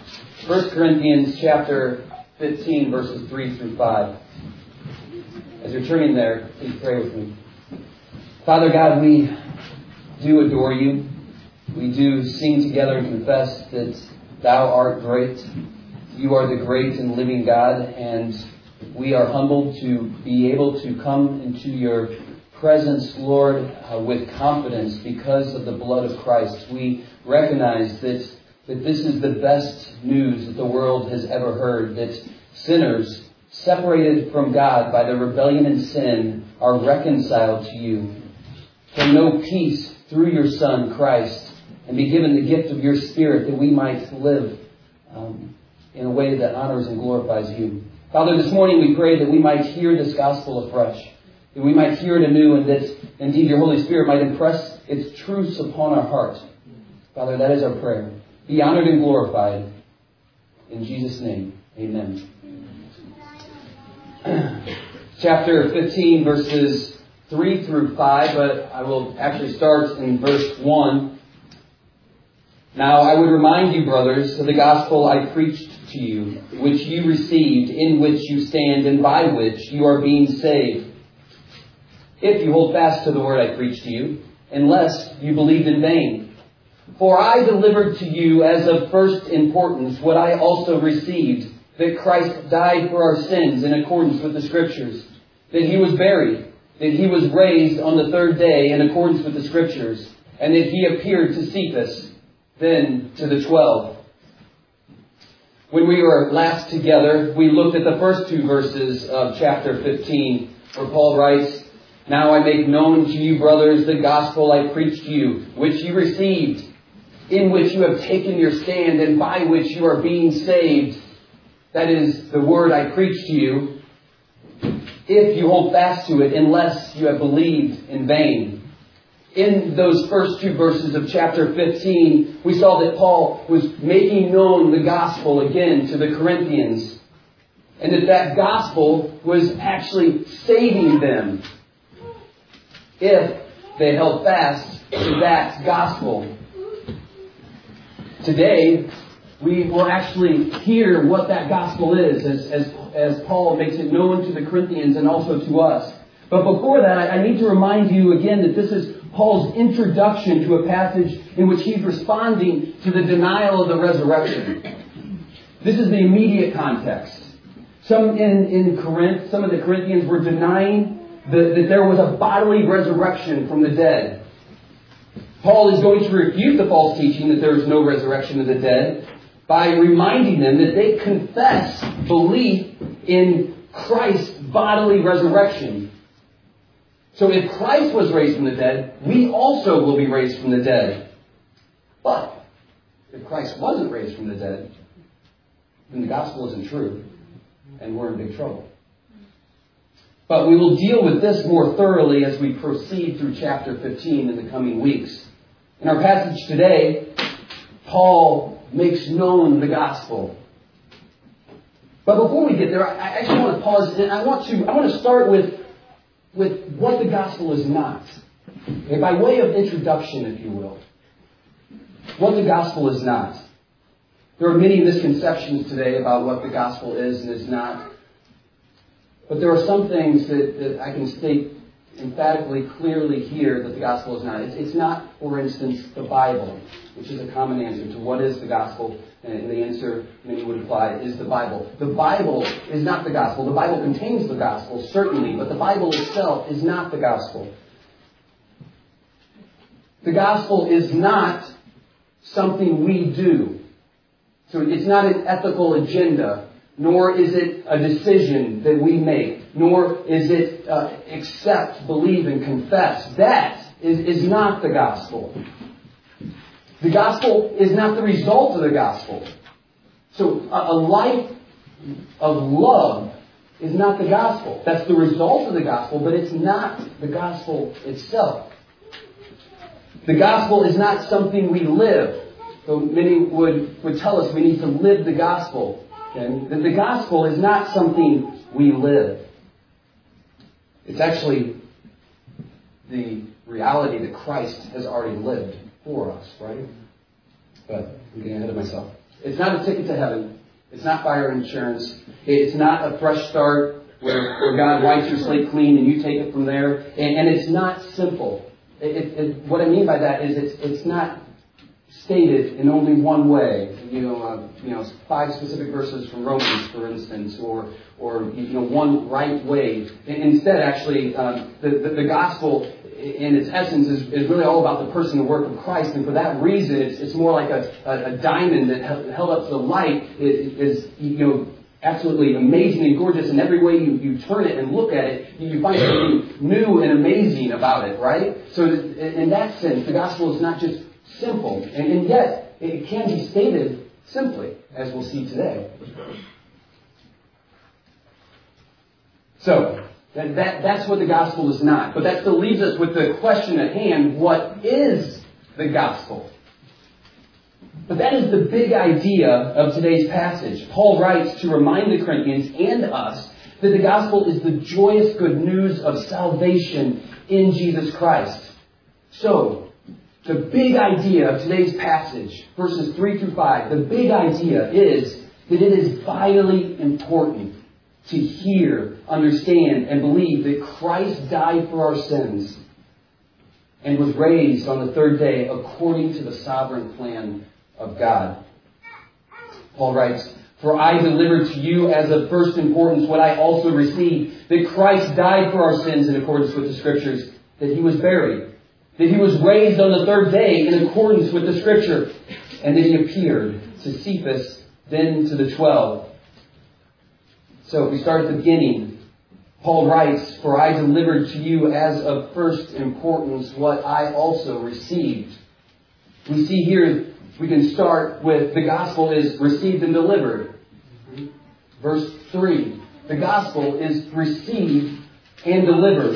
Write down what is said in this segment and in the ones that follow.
1 Corinthians chapter 15, verses 3 through 5. As you're turning there, please pray with me. Father God, we do adore you. We do sing together and confess that Thou art great. You are the great and living God, and we are humbled to be able to come into your presence, Lord, with confidence because of the blood of Christ. We recognize that this is the best news that the world has ever heard, that sinners separated from God by the rebellion and sin are reconciled to you, can know peace through your Son, Christ, and be given the gift of your Spirit that we might live in a way that honors and glorifies you. Father, this morning we pray that we might hear this gospel afresh, that we might hear it anew, and that indeed your Holy Spirit might impress its truths upon our heart. Father, that is our prayer. Be honored and glorified. In Jesus' name, amen. Chapter 15, verses 3 through 5, but I will actually start in verse 1. Now I would remind you, brothers, of the gospel I preached to you, which you received, in which you stand, and by which you are being saved, if you hold fast to the word I preached to you, unless you believed in vain. For I delivered to you as of first importance what I also received, that Christ died for our sins in accordance with the Scriptures, that He was buried, that He was raised on the third day in accordance with the Scriptures, and that He appeared to Cephas, then to the 12. When we were last together, we looked at the first two verses of chapter 15, where Paul writes, Now I make known to you, brothers, the gospel I preached to you, which you received, in which you have taken your stand, and by which you are being saved. That is the word I preached to you, if you hold fast to it, unless you have believed in vain. In those first two verses of chapter 15, we saw that Paul was making known the gospel again to the Corinthians, and that gospel was actually saving them if they held fast to that gospel. Today, we will actually hear what that gospel is as Paul makes it known to the Corinthians and also to us. But before that, I need to remind you again that this is Paul's introduction to a passage in which he's responding to the denial of the resurrection. This is the immediate context. Some in Corinth, some of the Corinthians were denying that there was a bodily resurrection from the dead. Paul is going to refute the false teaching that there is no resurrection of the dead by reminding them that they confess belief in Christ's bodily resurrection. So if Christ was raised from the dead, we also will be raised from the dead. But if Christ wasn't raised from the dead, then the gospel isn't true, and we're in big trouble. But we will deal with this more thoroughly as we proceed through chapter 15 in the coming weeks. In our passage today, Paul makes known the gospel. But before we get there, I actually want to pause, and I want to start with what the gospel is not. Okay, by way of introduction, if you will. What the gospel is not. There are many misconceptions today about what the gospel is and is not. But there are some things that I can state emphatically, clearly here that the gospel is not. It's not, for instance, the Bible, which is a common answer to what is the gospel. And the answer many would imply is the Bible. The Bible is not the gospel. The Bible contains the gospel, certainly, but the Bible itself is not the gospel. The gospel is not something we do. So it's not an ethical agenda, nor is it a decision that we make, nor is it accept, believe, and confess. That is not the gospel. The gospel is not the result of the gospel. So a life of love is not the gospel. That's the result of the gospel, but it's not the gospel itself. The gospel is not something we live. So many would tell us we need to live the gospel. Okay? That the gospel is not something we live. It's actually the reality that Christ has already lived for us, right? But I'm getting ahead of myself. It's not a ticket to heaven. It's not fire insurance. It's not a fresh start where God wipes your slate clean and you take it from there. And it's not simple. What I mean by that is it's not stated in only one way. 5 specific verses from Romans, for instance, or one right way. Instead, actually, the gospel in its essence is really all about the person and work of Christ, and for that reason, it's more like a diamond that held up to the light. It is absolutely amazing and gorgeous, and every way you turn it and look at it, you find something new and amazing about it, right? So in that sense, the gospel is not just simple, and yet it can be stated simply, as we'll see today. So, that's what the gospel is not. But that still leaves us with the question at hand, what is the gospel? But that is the big idea of today's passage. Paul writes to remind the Corinthians and us that the gospel is the joyous good news of salvation in Jesus Christ. So, the big idea of today's passage, verses 3 through 5, the big idea is that it is vitally important to hear, understand, and believe that Christ died for our sins and was raised on the third day according to the sovereign plan of God. Paul writes, "For I delivered to you as of first importance what I also received, that Christ died for our sins in accordance with the Scriptures, that He was buried, that He was raised on the third day in accordance with the Scripture, and that He appeared to Cephas, then to the 12. So if we start at the beginning, Paul writes, "For I delivered to you as of first importance what I also received." We see here, we can start with the gospel is received and delivered. Verse 3, the gospel is received and delivered.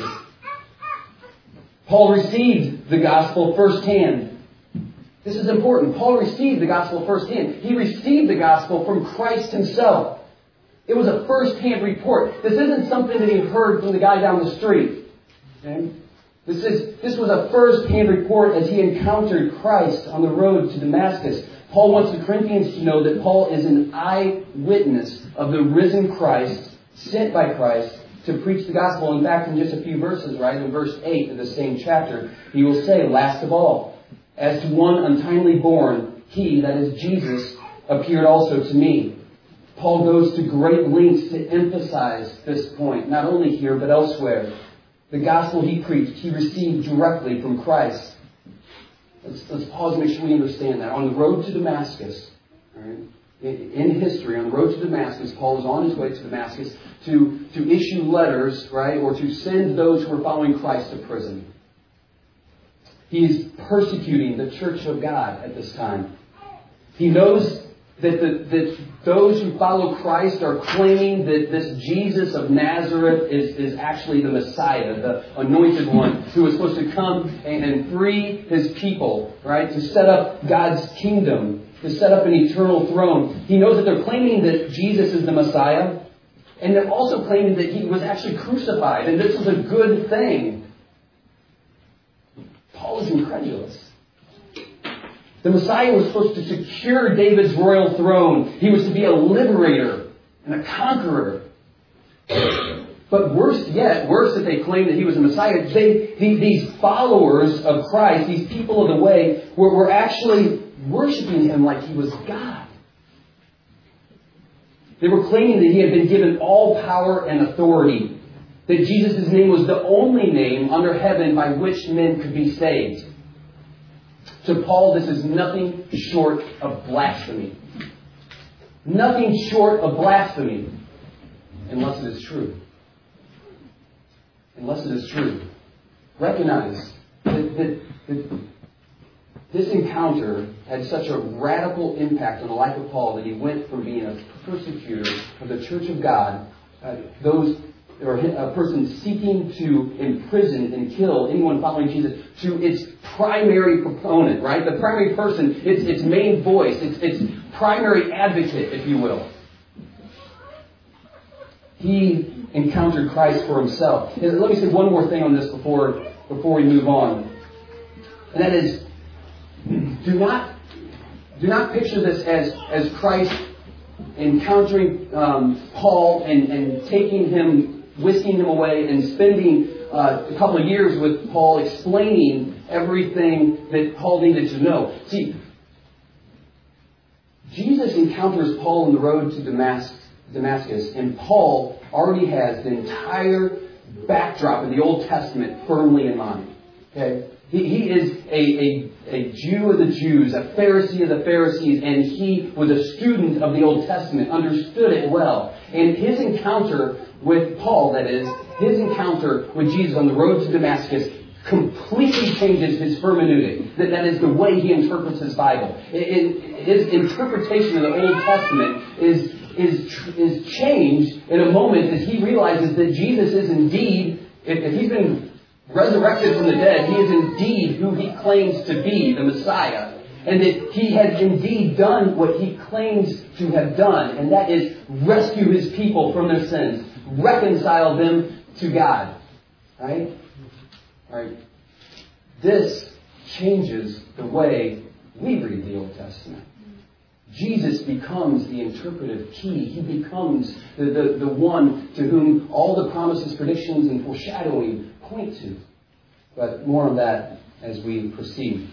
Paul received the gospel firsthand. This is important. Paul received the gospel firsthand. He received the gospel from Christ Himself. It was a first-hand report. This isn't something that he heard from the guy down the street. Okay? This was a first-hand report as he encountered Christ on the road to Damascus. Paul wants the Corinthians to know that Paul is an eyewitness of the risen Christ, sent by Christ to preach the gospel. In fact, in just a few verses, right, in verse 8 of the same chapter, he will say, "Last of all, as to one untimely born, He," that is Jesus, "appeared also to me." Paul goes to great lengths to emphasize this point, not only here, but elsewhere. The gospel he preached, he received directly from Christ. Let's pause and make sure we understand that. On the road to Damascus, right, in history, on the road to Damascus, Paul was on his way to Damascus to issue letters, right, or to send those who were following Christ to prison. He is persecuting the church of God at this time. He knows that those who follow Christ are claiming that this Jesus of Nazareth is actually the Messiah, the anointed one, who is supposed to come and free His people, right? To set up God's kingdom, to set up an eternal throne. He knows that they're claiming that Jesus is the Messiah, and they're also claiming that He was actually crucified, and this is a good thing. Paul is incredulous. The Messiah was supposed to secure David's royal throne. He was to be a liberator and a conqueror. But worse that they claimed that He was a Messiah, these followers of Christ, these people of the way, were actually worshiping Him like He was God. They were claiming that He had been given all power and authority, that Jesus' name was the only name under heaven by which men could be saved. To Paul, this is nothing short of blasphemy. Nothing short of blasphemy. Unless it is true. Unless it is true. Recognize that this encounter had such a radical impact on the life of Paul that he went from being a persecutor of the church of God, or a person seeking to imprison and kill anyone following Jesus, to its primary proponent, right? The primary person, its main voice, its primary advocate, if you will. He encountered Christ for himself. And let me say one more thing on this before we move on. And that is, do not Do not picture this as Christ encountering Paul and taking him, whisking him away, and spending a couple of years with Paul explaining everything that Paul needed to know. See, Jesus encounters Paul on the road to Damascus, and Paul already has the entire backdrop of the Old Testament firmly in mind. Okay? He is a Jew of the Jews, a Pharisee of the Pharisees, and he was a student of the Old Testament, understood it well. And his encounter with Paul, that is, his encounter with Jesus on the road to Damascus completely changes his hermeneutic. That is the way he interprets his Bible. His interpretation of the Old Testament is changed in a moment as he realizes that Jesus is indeed, if he's been resurrected from the dead, he is indeed who he claims to be, the Messiah. And that he has indeed done what he claims to have done. And that is rescue his people from their sins. Reconcile them to God. Right? Right. This changes the way we read the Old Testament. Jesus becomes the interpretive key. He becomes the one to whom all the promises, predictions, and foreshadowing point to. But more on that as we proceed.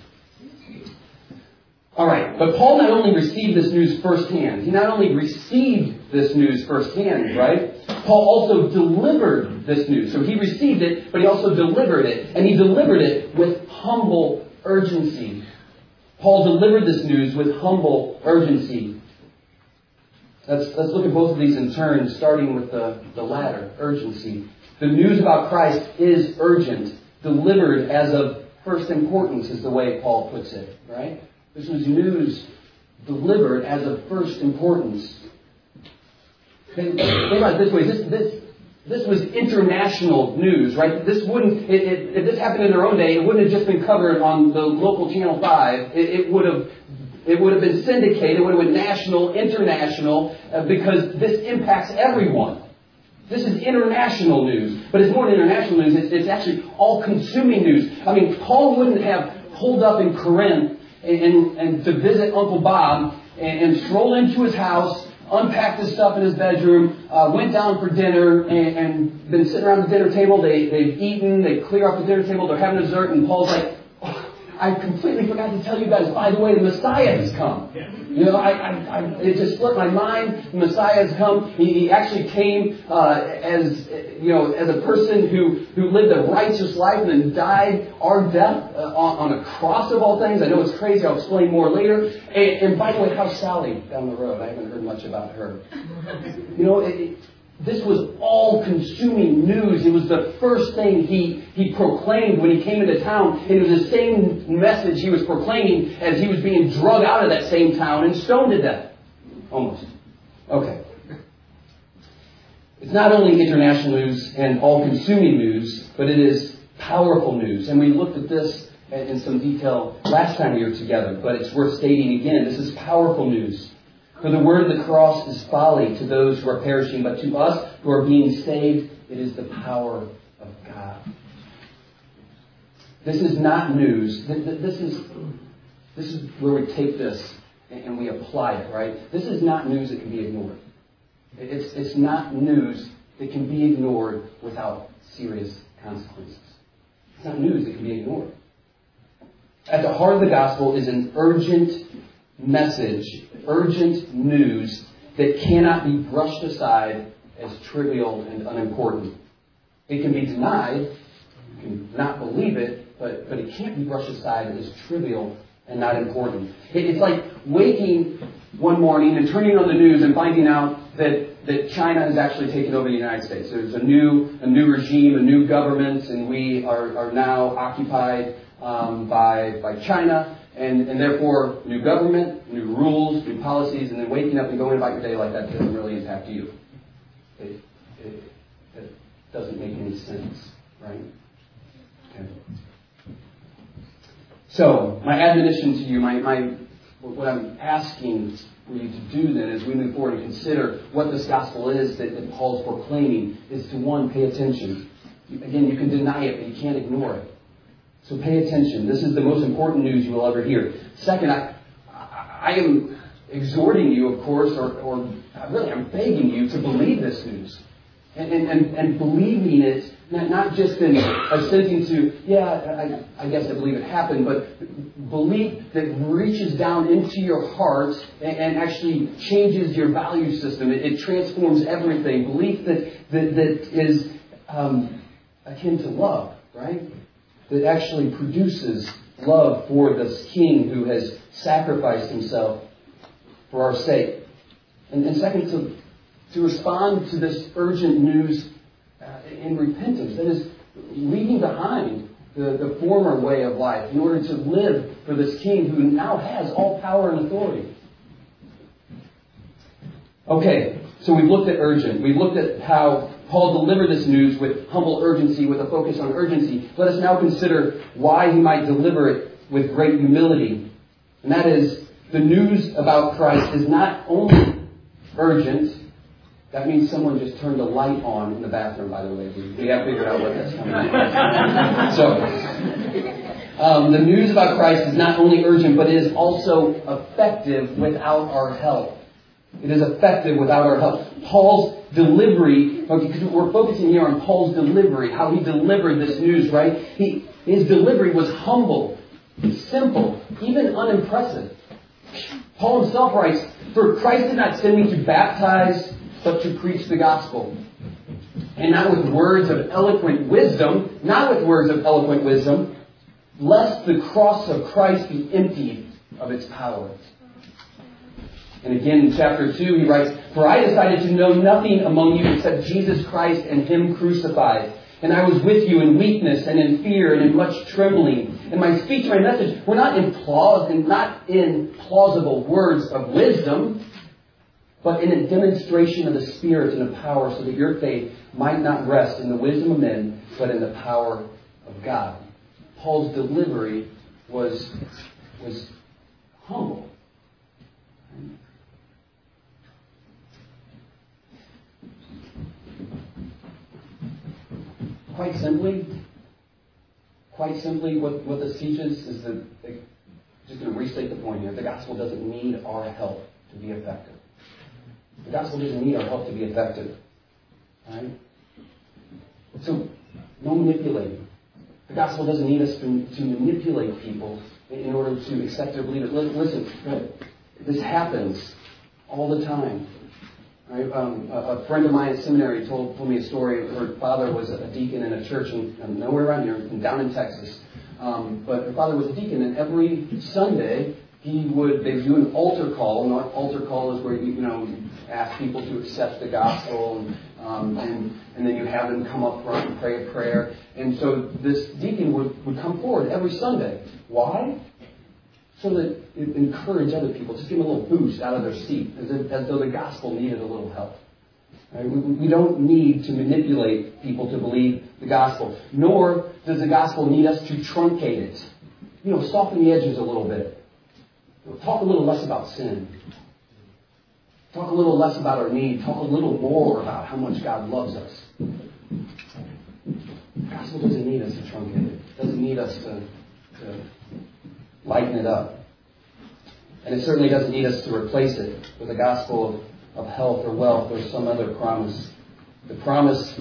All right, but Paul not only received this news firsthand, he not only received this news firsthand, right? Paul also delivered this news. So he received it, but he also delivered it. And he delivered it with humble urgency. Paul delivered this news with humble urgency. Let's look at both of these in turn, starting with the latter, urgency. The news about Christ is urgent, delivered as of first importance is the way Paul puts it, right? This was news delivered as of first importance. Think about it this way. This was international news, right? This wouldn't, if this happened in their own day, it wouldn't have just been covered on the local Channel 5. It would have been syndicated. It would have been national, international, because this impacts everyone. This is international news. But it's more than international news. It's actually all-consuming news. I mean, Paul wouldn't have pulled up in Corinth and to visit Uncle Bob and stroll into his house, unpacked his stuff in his bedroom, went down for dinner and been sitting around the dinner table. They've eaten, they clear up the dinner table, they're having dessert, and Paul's like, oh, I completely forgot to tell you guys, by the way, the Messiah has come. You know, it just slipped my mind. The Messiah has come. He actually came as a person who lived a righteous life and then died our death on a cross of all things. I know it's crazy. I'll explain more later. And by the way, how's Sally down the road? I haven't heard much about her. You know, this was all-consuming news. It was the first thing he proclaimed when he came into town. And it was the same message he was proclaiming as he was being drugged out of that same town and stoned to death. Almost. Okay. It's not only international news and all-consuming news, but it is powerful news. And we looked at this in some detail last time we were together, but it's worth stating again. This is powerful news. For the word of the cross is folly to those who are perishing, but to us who are being saved, it is the power of God. This is not news. This is where we take this and we apply it, right? This is not news that can be ignored. It's not news that can be ignored without serious consequences. It's not news that can be ignored. At the heart of the gospel is an urgent message, urgent news that cannot be brushed aside as trivial and unimportant. It can be denied, you can not believe it, but it can't be brushed aside as trivial and not important. It's like waking one morning and turning on the news and finding out that China has actually taken over the United States. There's a new regime, a new government, and we are now occupied by China. And therefore, new government, new rules, new policies, and then waking up and going about your day like that doesn't really impact you. It doesn't make any sense, right? Okay. So, my admonition to you, what I'm asking for you to do then as we move forward and consider what this gospel is that Paul's proclaiming is to, one, pay attention. Again, you can deny it, but you can't ignore it. So pay attention. This is the most important news you will ever hear. Second, I am exhorting you, of course, or really I'm begging you to believe this news. And believing it, not just in assenting to, I guess I believe it happened, but belief that reaches down into your heart and actually changes your value system. It transforms everything. Belief that is akin to love, right? That actually produces love for this King who has sacrificed himself for our sake. And second, to respond to this urgent news in repentance. That is, leaving behind the former way of life in order to live for this King who now has all power and authority. Okay, so we've looked at urgent. We've looked at how Paul delivered this news with humble urgency, with a focus on urgency. Let us now consider why he might deliver it with great humility. And that is, the news about Christ is not only urgent. That means someone just turned a light on in the bathroom, by the way. We have figured out what that's coming from. So, the news about Christ is not only urgent, but it is also effective without our help. It is effective without our help. Paul's delivery, because we're focusing here on Paul's delivery, how he delivered this news, right? His delivery was humble, simple, even unimpressive. Paul himself writes, "For Christ did not send me to baptize, but to preach the gospel. And not with words of eloquent wisdom, lest the cross of Christ be emptied of its power." And again in chapter 2 he writes, "For I decided to know nothing among you except Jesus Christ and Him crucified. And I was with you in weakness and in fear and in much trembling. And my speech and my message were not in plausible words of wisdom, but in a demonstration of the Spirit and of power, so that your faith might not rest in the wisdom of men, but in the power of God." Paul's delivery was humble. Quite simply, what this teaches is that, just going to restate the point here, the gospel doesn't need our help to be effective. The gospel doesn't need our help to be effective. Right? So, no manipulating. The gospel doesn't need us to manipulate people in order to accept or believe it. Listen, this happens all the time. Right? A friend of mine at seminary told me a story. Her father was a deacon in a church nowhere around here, down in Texas. But her father was a deacon, and every Sunday they would do an altar call. And an altar call is where you ask people to accept the gospel, and then you have them come up front and pray a prayer. And so this deacon would come forward every Sunday. Why? So that it encourage other people, just give them a little boost out of their seat, as though the gospel needed a little help. Right? We don't need to manipulate people to believe the gospel, nor does the gospel need us to truncate it. Soften the edges a little bit. Talk a little less about sin. Talk a little less about our need. Talk a little more about how much God loves us. The gospel doesn't need us to truncate it. It doesn't need us to lighten it up. And it certainly doesn't need us to replace it with a gospel of health or wealth or some other promise. The promise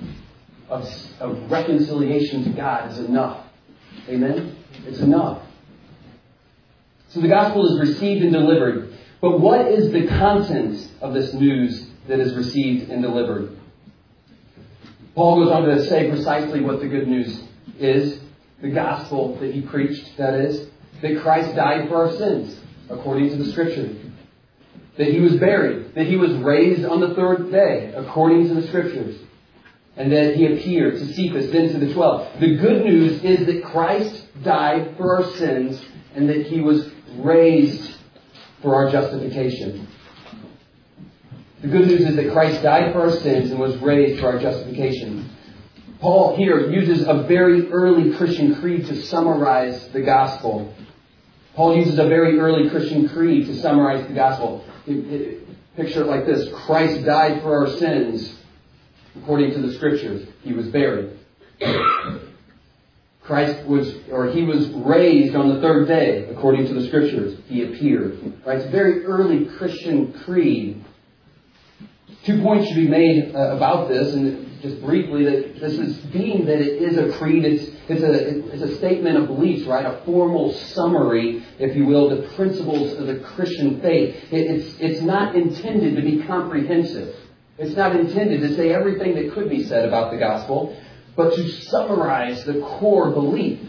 of reconciliation to God is enough. Amen? It's enough. So the gospel is received and delivered. But what is the content of this news that is received and delivered? Paul goes on to say precisely what the good news is. The gospel that he preached, that is, that Christ died for our sins, according to the Scripture. That He was buried. That He was raised on the third day, according to the Scriptures. And that He appeared to Cephas, then to the 12. The good news is that Christ died for our sins and that He was raised for our justification. The good news is that Christ died for our sins and was raised for our justification. Paul here uses a very early Christian creed to summarize the gospel. Paul uses a very early Christian creed to summarize the gospel. Picture it like this. Christ died for our sins according to the Scriptures. He was buried. He was raised on the third day, according to the Scriptures. He appeared. Right? It's a very early Christian creed. 2 points should be made about this, and just briefly, that this is being that it is a creed. It's a statement of beliefs, right? A formal summary, if you will, the principles of the Christian faith. It's not intended to be comprehensive. It's not intended to say everything that could be said about the gospel, but to summarize the core belief.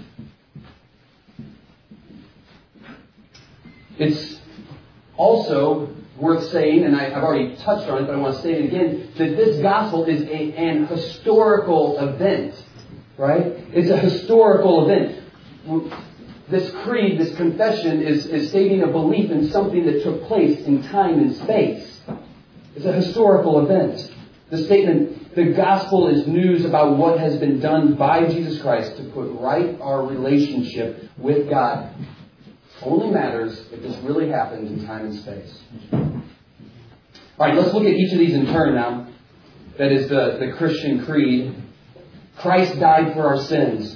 It's also worth saying, and I've already touched on it, but I want to say it again, that this gospel is an historical event. Right? It's a historical event. This creed, this confession, is stating a belief in something that took place in time and space. It's a historical event. The statement, the gospel is news about what has been done by Jesus Christ to put right our relationship with God. Only matters if this really happened in time and space. All right, let's look at each of these in turn now. That is the Christian creed. Christ died for our sins.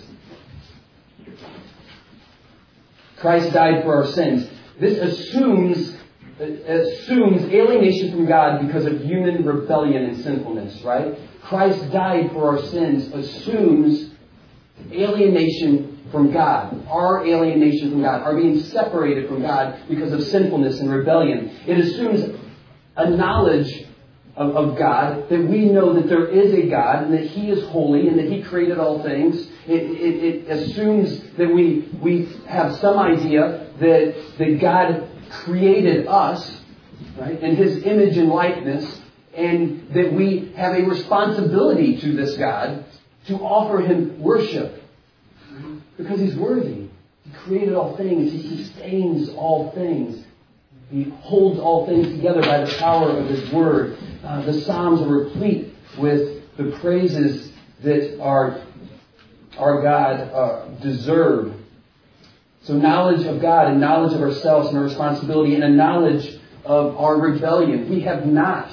Christ died for our sins. This assumes alienation from God because of human rebellion and sinfulness, right? Christ died for our sins assumes alienation from God. Our alienation from God. Our being separated from God because of sinfulness and rebellion. It assumes a knowledge of God, that we know that there is a God and that He is holy and that He created all things. It assumes that we have some idea that God created us, right, in His image and likeness, and that we have a responsibility to this God to offer Him worship because He's worthy. He created all things. He sustains all things. He holds all things together by the power of His Word. The Psalms are replete with the praises that our God deserve. So knowledge of God and knowledge of ourselves and our responsibility and a knowledge of our rebellion. We have not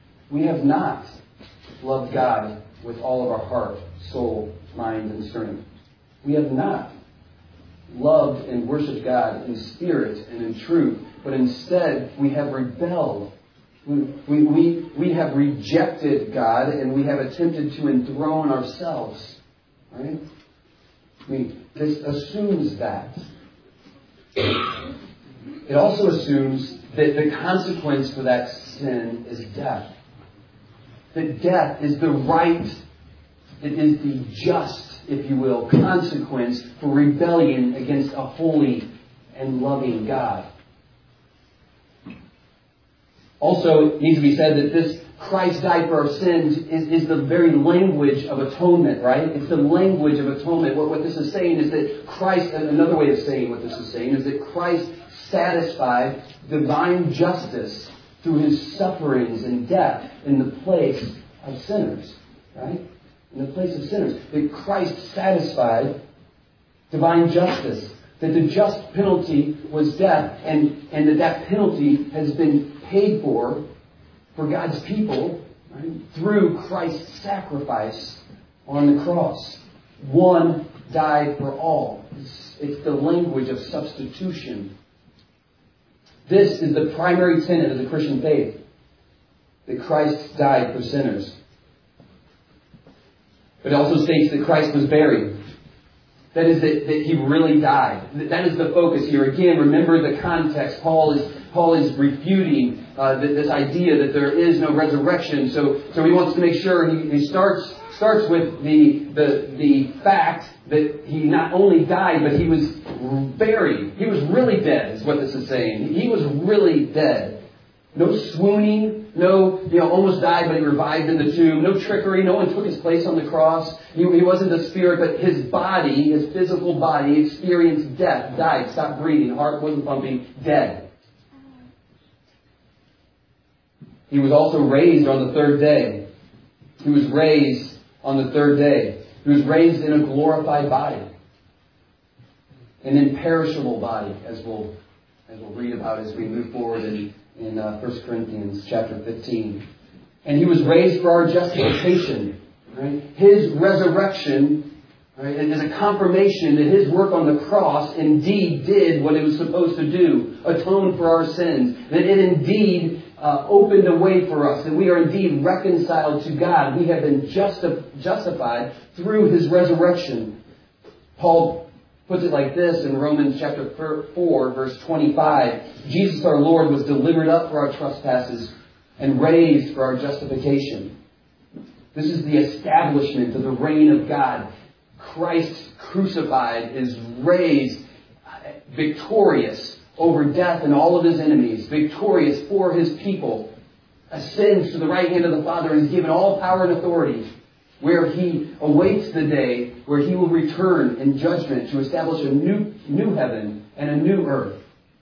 loved God with all of our heart, soul, mind, and strength. We have not loved and worshipped God in spirit and in truth, but instead we have rebelled. We have rejected God and we have attempted to enthrone ourselves. Right? This assumes that. It also assumes that the consequence for that sin is death. That death is the right, it is the just, if you will, consequence for rebellion against a holy and loving God. Also, it needs to be said that this Christ died for our sins is the very language of atonement, right? It's the language of atonement. What this is saying is that Christ, another way of saying what this is saying, is that Christ satisfied divine justice through His sufferings and death in the place of sinners, right? In the place of sinners. That Christ satisfied divine justice. That the just penalty was death, and that penalty has been paid for God's people, right, through Christ's sacrifice on the cross. One died for all. It's the language of substitution. This is the primary tenet of the Christian faith, that Christ died for sinners. But it also states that Christ was buried. That is that He really died. That is the focus here. Again, remember the context. Paul is refuting this idea that there is no resurrection. So he wants to make sure he starts with the fact that He not only died, but He was buried. He was really dead, is what this is saying. He was really dead. No swooning, no, almost died, but He revived in the tomb. No trickery, no one took His place on the cross. He wasn't a spirit, but His body, His physical body, experienced death, died, stopped breathing, heart wasn't pumping, dead. He was also raised on the third day. He was raised on the third day. He was raised in a glorified body. An imperishable body, as we'll read about as we move forward in 1 Corinthians chapter 15. And He was raised for our justification. Right? His resurrection Right? It is a confirmation that His work on the cross indeed did what it was supposed to do, atone for our sins. That it indeed opened a way for us, that we are indeed reconciled to God. We have been justified through His resurrection. Paul puts it like this in Romans chapter 4, verse 25. Jesus our Lord was delivered up for our trespasses and raised for our justification. This is the establishment of the reign of God. Christ crucified is raised victorious over death and all of His enemies, victorious for His people, ascends to the right hand of the Father and is given all power and authority, where He awaits the day where He will return in judgment to establish a new heaven and a new earth.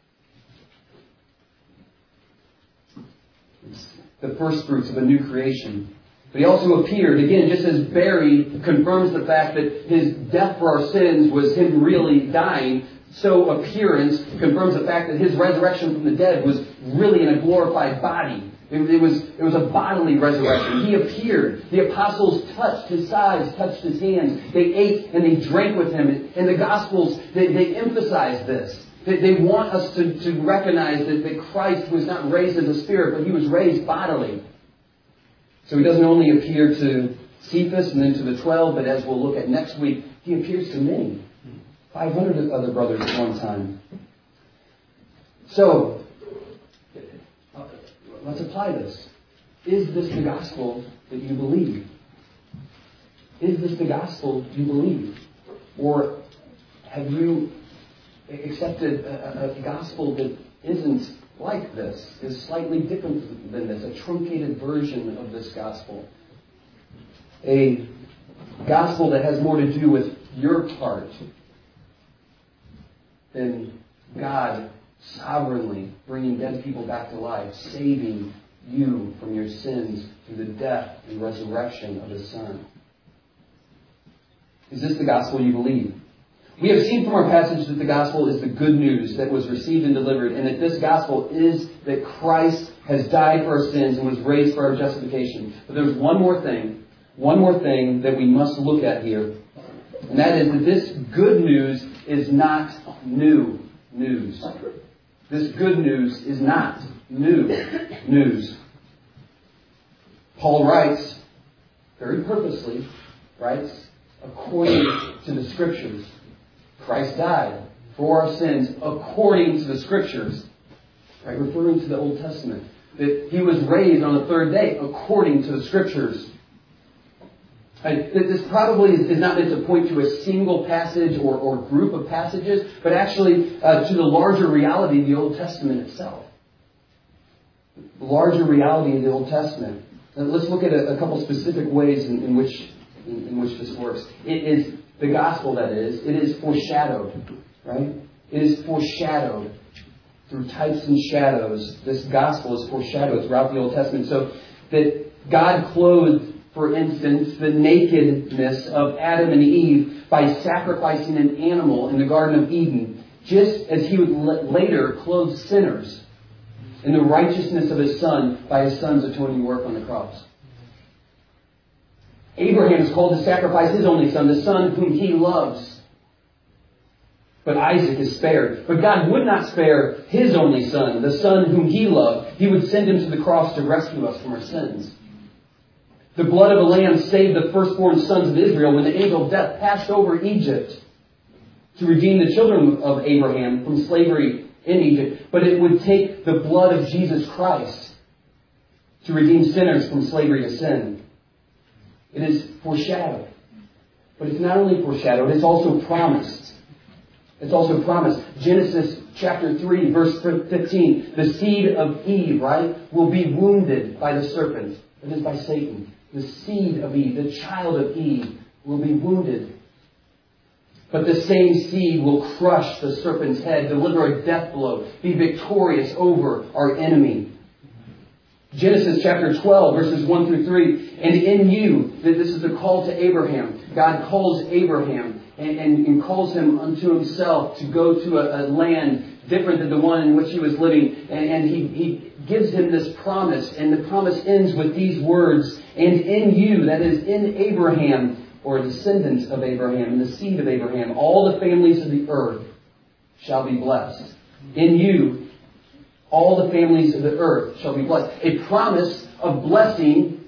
It's the first fruits of a new creation. But He also appeared, again, just as Barry confirms the fact that His death for our sins was Him really dying, so appearance confirms the fact that His resurrection from the dead was really in a glorified body. It was a bodily resurrection. He appeared. The apostles touched His sides, touched His hands. They ate and they drank with Him. In the Gospels, they emphasize this. They want us to recognize that Christ was not raised as a spirit, but He was raised bodily. So He doesn't only appear to Cephas and then to the 12, but as we'll look at next week, He appears to many. 500 other brothers at one time. So, let's apply this. Is this the gospel that you believe? Is this the gospel you believe? Or have you accepted a gospel that isn't like this, is slightly different than this, a truncated version of this gospel? A gospel that has more to do with your part than God sovereignly bringing dead people back to life, saving you from your sins through the death and resurrection of His Son. Is this the gospel you believe? We have seen from our passage that the gospel is the good news that was received and delivered, and that this gospel is that Christ has died for our sins and was raised for our justification. But there's one more thing that we must look at here, and that is that this good news is not new news. This good news is not new news. Paul writes, very purposely, according to the Scriptures. Christ died for our sins according to the Scriptures. Right? Referring to the Old Testament. That He was raised on the third day according to the Scriptures. This probably is not meant to point to a single passage or group of passages, but actually to the larger reality of the Old Testament itself. The larger reality of the Old Testament. Now, let's look at a couple specific ways in which this works. It is the gospel, that is. It is foreshadowed, right? It is foreshadowed through types and shadows. This gospel is foreshadowed throughout the Old Testament. So that God clothed, for instance, the nakedness of Adam and Eve by sacrificing an animal in the Garden of Eden, just as He would later clothe sinners in the righteousness of His Son by His Son's atoning work on the cross. Abraham is called to sacrifice his only son, the son whom he loves. But Isaac is spared. But God would not spare His only son, the son whom He loved. He would send Him to the cross to rescue us from our sins. The blood of a lamb saved the firstborn sons of Israel when the angel of death passed over Egypt to redeem the children of Abraham from slavery in Egypt. But it would take the blood of Jesus Christ to redeem sinners from slavery to sin. It is foreshadowed. But it's not only foreshadowed, it's also promised. It's also promised. Genesis chapter 3, verse 15. The seed of Eve, will be wounded by the serpent. It is by Satan. The seed of Eve, the child of Eve, will be wounded. But the same seed will crush the serpent's head, deliver a death blow, be victorious over our enemy. Genesis chapter 12, verses 1 through 3. And in you, this is the call to Abraham. God calls Abraham and calls him unto Himself to go to a land different than the one in which he was living. And he gives him this promise. And the promise ends with these words. And in you, that is in Abraham, or a descendant of Abraham, and the seed of Abraham. All the families of the earth shall be blessed. In you, all the families of the earth shall be blessed. A promise of blessing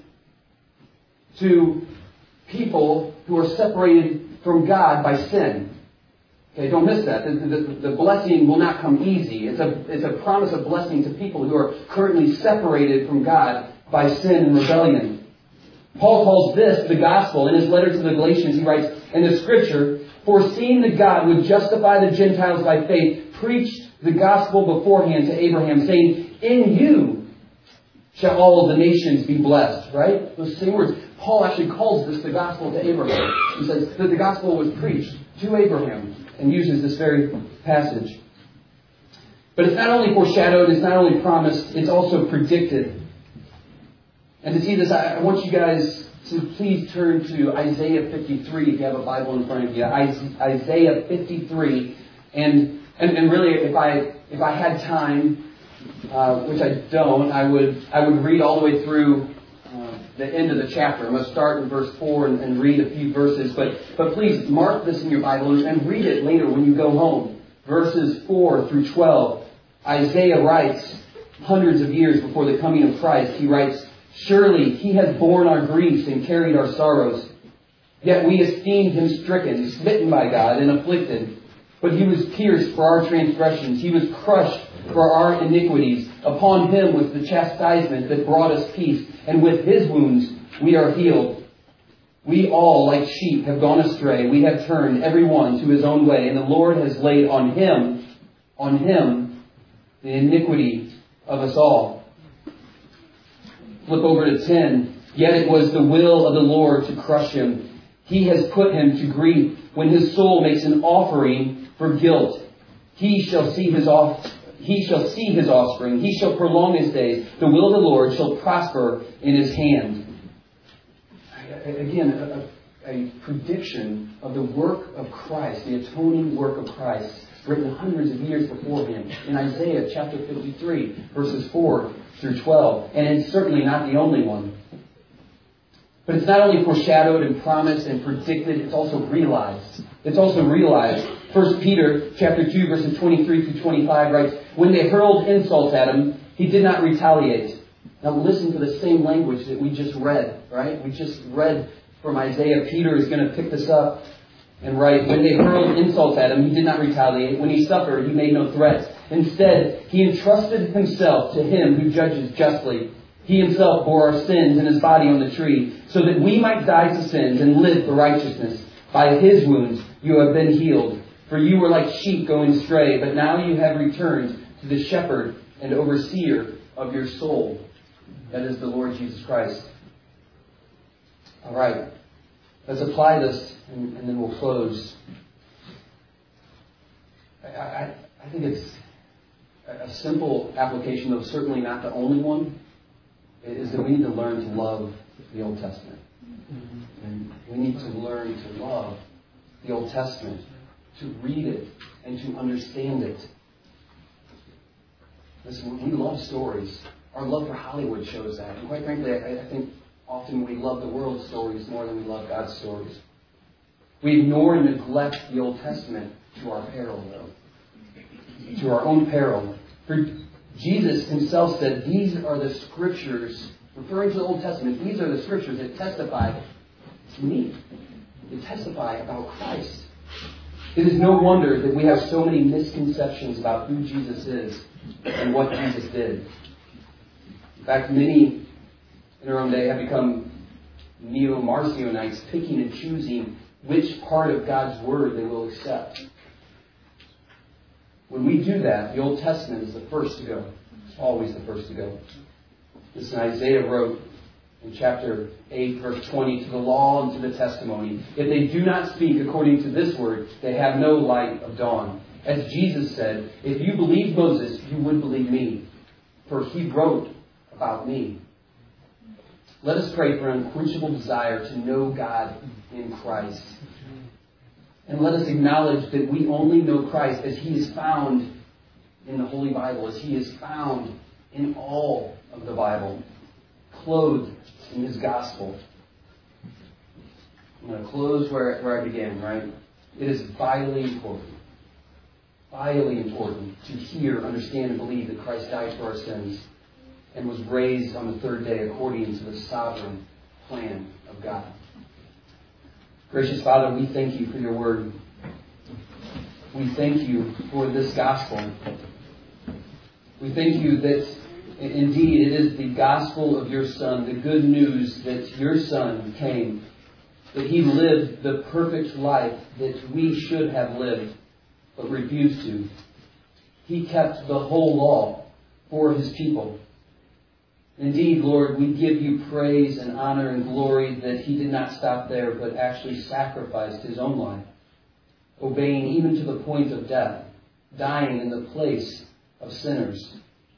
to people who are separated from God by sin. Okay, don't miss that. The blessing will not come easy. It's a promise of blessing to people who are currently separated from God by sin and rebellion. Paul calls this the gospel. In his letter to the Galatians, he writes, in the Scripture, foreseeing that God would justify the Gentiles by faith, preached the gospel beforehand to Abraham, saying, in you shall all of the nations be blessed. Right? Those same words. Paul actually calls this the gospel to Abraham. He says that the gospel was preached to Abraham and uses this very passage. But it's not only foreshadowed, it's not only promised, it's also predicted. And to see this, I want you guys to please turn to Isaiah 53 if you have a Bible in front of you. Isaiah 53. And really, if I had time, which I don't, I would read all the way through the end of the chapter. I'm going to start in verse 4 and read a few verses. But please mark this in your Bible and read it later when you go home. Verses 4 through 12. Isaiah writes, hundreds of years before the coming of Christ, he writes, surely he has borne our griefs and carried our sorrows. Yet we esteemed him stricken, smitten by God, and afflicted. But he was pierced for our transgressions. He was crushed for our iniquities. Upon him was the chastisement that brought us peace. And with his wounds we are healed. We all, like sheep, have gone astray. We have turned every one to his own way. And the Lord has laid on him, the iniquity of us all. Flip over to 10. Yet it was the will of the Lord to crush him. He has put him to grief when his soul makes an offering for guilt. He shall see his offspring. He shall prolong his days. The will of the Lord shall prosper in his hand. Again, a prediction of the work of Christ, the atoning work of Christ, written hundreds of years beforehand in Isaiah chapter 53, verses 4 through 12. And it's certainly not the only one. But it's not only foreshadowed and promised and predicted, it's also realized. It's also realized. 1 Peter chapter 2, verses 23 through 25 writes, when they hurled insults at him, he did not retaliate. Now listen to the same language that we just read, right? We just read from Isaiah. Peter is going to pick this up and write, when they hurled insults at him, he did not retaliate. When he suffered, he made no threats. Instead, he entrusted himself to him who judges justly. He himself bore our sins in his body on the tree, so that we might die to sins and live for righteousness. By his wounds you have been healed. For you were like sheep going astray, but now you have returned to the shepherd and overseer of your soul. That is the Lord Jesus Christ. All right. Let's apply this and then we'll close. I think it's a simple application, though certainly not the only one, is that we need to learn to love the Old Testament. And we need to learn to love the Old Testament, to read it and to understand it. Listen, we love stories. Our love for Hollywood shows that. And quite frankly, I think often we love the world's stories more than we love God's stories. We ignore and neglect the Old Testament to our peril, though. To our own peril. For Jesus himself said, these are the scriptures, referring to the Old Testament, these are the scriptures that testify to me. They testify about Christ. It is no wonder that we have so many misconceptions about who Jesus is and what Jesus did. In fact, many in our own day have become neo-Marcionites, picking and choosing which part of God's Word they will accept. When we do that, the Old Testament is the first to go. It's always the first to go. This Isaiah wrote in chapter 8, verse 20, to the law and to the testimony. If they do not speak according to this word, they have no light of dawn. As Jesus said, if you believe Moses, you would believe me, for he wrote about me. Let us pray for an unquenchable desire to know God in Christ. And let us acknowledge that we only know Christ as he is found in the Holy Bible, as he is found in all of the Bible, clothed in his gospel. I'm going to close where I began, right? It is vitally important to hear, understand, and believe that Christ died for our sins and was raised on the third day according to the sovereign plan of God. Gracious Father, we thank you for your word. We thank you for this gospel. We thank you that indeed it is the gospel of your Son, the good news that your Son came, that he lived the perfect life that we should have lived, but refused to. He kept the whole law for his people. Indeed, Lord, we give you praise and honor and glory that he did not stop there, but actually sacrificed his own life, obeying even to the point of death, dying in the place of sinners.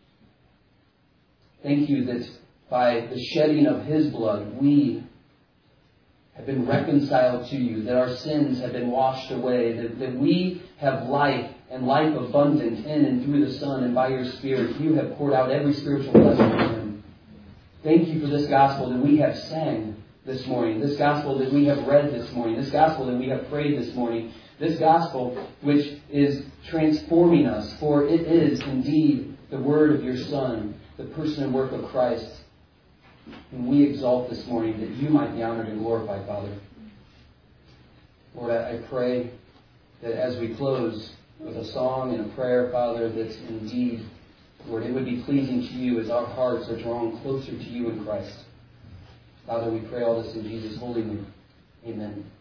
Thank you that by the shedding of his blood, we have been reconciled to you, that our sins have been washed away, that we have life and life abundant in and through the Son, and by your Spirit you have poured out every spiritual blessing on him. Thank you for this gospel that we have sang this morning, this gospel that we have read this morning, this gospel that we have prayed this morning, this gospel which is transforming us, for it is indeed the word of your Son, the person and work of Christ, whom we exalt this morning, that you might be honored and glorified, Father. Lord, I pray that as we close with a song and a prayer, Father, that indeed, Lord, it would be pleasing to you as our hearts are drawn closer to you in Christ. Father, we pray all this in Jesus' holy name. Amen.